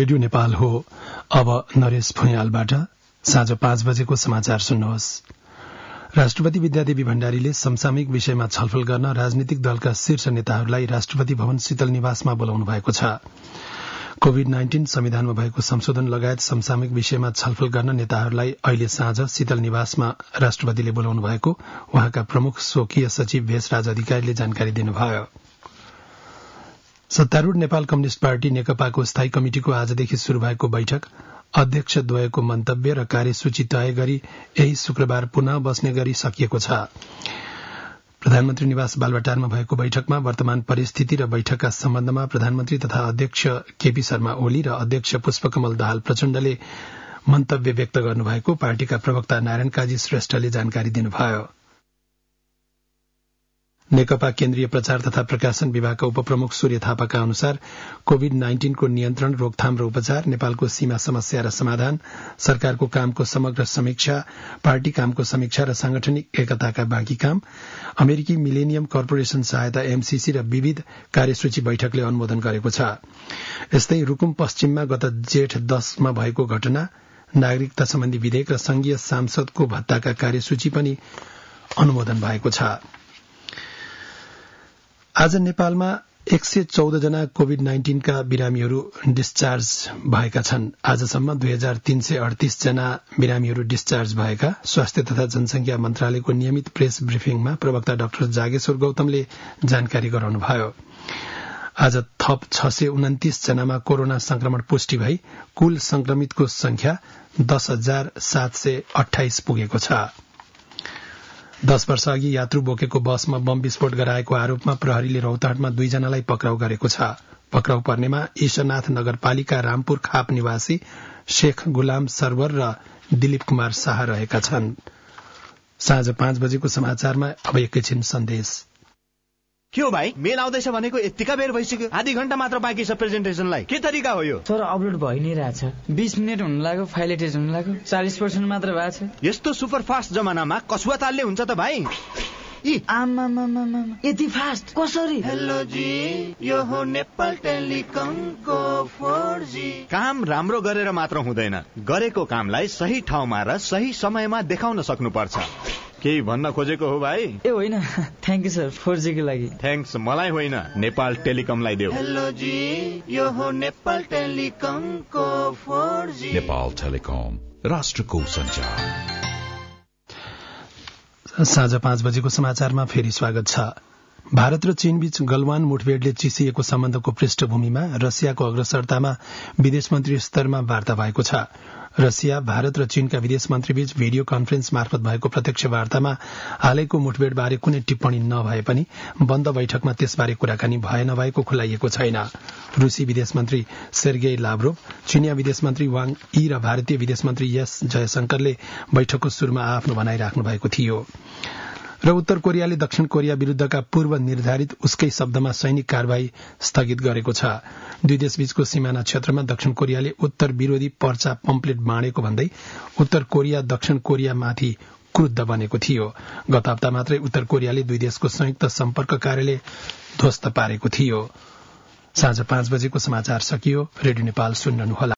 Radio Nepal हो। अब नरेश भुइँयालबाट साँझ 5 बजेको समाचार सुन्नुहोस्। राष्ट्रपति विद्यादेवी भण्डारीले समसामयिक विषयमा छलफल गर्न राजनीतिक दलका शीर्ष नेताहरूलाई राष्ट्रपति भवन शीतल निवासमा बोलाउनु भएको छ। कोविड-19 संविधानमा भएको संशोधन लगायत समसामयिक विषयमा छलफल गर्न नेताहरूलाई अहिले साँझ शीतल निवासमा राष्ट्रपतिले बोलाउनु भएको उहाँका प्रमुख स्वकीय सचिव भेषराज अधिकारीले जानकारी दिनुभयो। सत्तारूढ़ नेपाल कम्युनिष्ट पार्टी नेकपाको स्थायी कमिटिको आजदेखि शुरू भएको बैठक अध्यक्षद्वयको मन्तव्य र कार्यसूची तय गरी यही शुक्रबार पुनः बस्ने गरी सकिएको छ। प्रधानमन्त्री निवास बालुवाटारमा भएको बैठकमा वर्तमान परिस्थिति र बैठकका सम्बन्धमा प्रधानमन्त्री तथा अध्यक्ष केपी शर्मा ओली र अध्यक्ष पुष्पकमल दाहाल प्रचण्डले मन्तव्य व्यक्त गर्नुभएको पार्टीका प्रवक्ता नारायण काजी श्रेष्ठले जानकारी दिनुभयो। नेकपा केन्द्रीय प्रचार तथा प्रकाशन विभागका उपप्रमुख सूर्य थापाका अनुसार कोविड-19 को नियन्त्रण, रोकथाम र उपचार, नेपालको सीमा समस्या र समाधान, सरकारको कामको समग्र समीक्षा, पार्टी कामको समीक्षा र सांगठनिक एकताका बाँकी काम, अमेरिकी मिलेनियम कर्पोरेशन सहायता एमसीसी र विविध कार्यसूची बैठकले अनुमोदन गरेको छ। यस्तै रुकुम पश्चिममा गत जेठ 10 मा भएको घटना, नागरिकता सम्बन्धी विधेयक र संघीय सांसदको भत्ताका कार्यसूची पनि अनुमोदन भएको छ। आज नेपालमा 114 जना कोविड-19 का बिरामीहरू डिस्चार्ज भएका छन्। आजसम्म 2338 जना बिरामीहरू डिस्चार्ज भएका स्वास्थ्य तथा जनसंख्या मन्त्रालयको नियमित प्रेस ब्रिफिङमा प्रवक्ता डाक्टर जागेश्वर गौतमले जानकारी गराउनुभयो। आज थप 629 जनामा कोरोना संक्रमण पुष्टि भई कुल संक्रमितको संख्या 10,728 पुगेको छ। 10 वर्ष अघि यात्रु बोकेको बसमा बम विस्फोट गराएको आरोपमा प्रहरीले रौतहटमा 2 जनालाई पक्राउ गरेको छ। पक्राउ पर्नेमा ईशनाथ नगरपालिका रामपुर खाप निवासी शेख गुलाम सरवर र दिलीप कुमार शाह रहेका छन्। साँझ 5 बजेको समाचारमा अब एकैछिन सन्देश। के हो भाइ, मेल आउँदैछ भनेको यतिका बेर भइसक्यो, आधी घण्टा मात्र बाँकी छ प्रेजेन्टेसनलाई। के तरिका हो यो? सर, अपलोड भइ नै रहेछ। 20 मिनेट हुन लाग्यो, फाइल एटेच हुन लाग्यो, 40% मात्र भएको छ। यस्तो सुपर फास्ट जमानामा कसुवा तालले हुन्छ त भाइ? यति फास्ट कसरी? हेलो जी, यो हो नेपाल टेलिकमको 4G। काम राम्रो गरेर मात्र हुँदैन, गरेको कामलाई सही ठाउँमा र सही समयमा देखाउन सक्नुपर्छ। केही भन्न खोजेको हो भाइ? ए होइन, थ्याङ्क यू सर 4G को लागि। थ्याङ्क्स मलाई होइन, नेपाल टेलिकमलाई देऊ। हेलो जी, यो हो नेपाल टेलिकमको 4G। नेपाल टेलिकम, राष्ट्रको सञ्चार। साँझ 5 बजेको समाचारमा फेरि स्वागत छ। भारत र चीनबीच गलवान मुठभेडले चिसिएको सम्बन्धको पृष्ठभूमिमा रसियाको अग्रसरतामा विदेश मन्त्री स्तरमा वार्ता भएको छ। रसिया, भारत र चीनका विदेश मन्त्रीबीच भिडियो कन्फरेन्स मार्फत भएको प्रत्यक्ष वार्तामा हालैको मुठभेडबारे कुनै टिप्पणी नभए पनि बन्द बैठकमा त्यसबारे कुराकानी भए नभएको खुलाइएको छैन। रूसी विदेश मन्त्री सेर्गेई लाभ्रोभ, चीनिया विदेश मन्त्री वाङ यी र भारतीय विदेश मन्त्री एस जयशंकरले बैठकको शुरूमा आफ्नो भनाई राख्नु भएको थियो। र उत्तर कोरियाले दक्षिण कोरिया विरूद्धका पूर्व निर्धारित उसकै शब्दमा सैनिक कारवाही स्थगित गरेको छ। दुई देशबीचको सिमाना क्षेत्रमा दक्षिण कोरियाले उत्तर विरोधी पर्चा पम्पलेट बाँडेको भन्दै उत्तर कोरिया दक्षिण कोरियामाथि क्रुद्ध बनेको थियो। गत हप्ता मात्रै उत्तर कोरियाले दुई देशको संयुक्त सम्पर्क कार्यालय ध्वस्त पारेको थियो। साँझ 5 बजेको समाचार सकियो। रेडियो नेपाल सुन्नुहुनेला।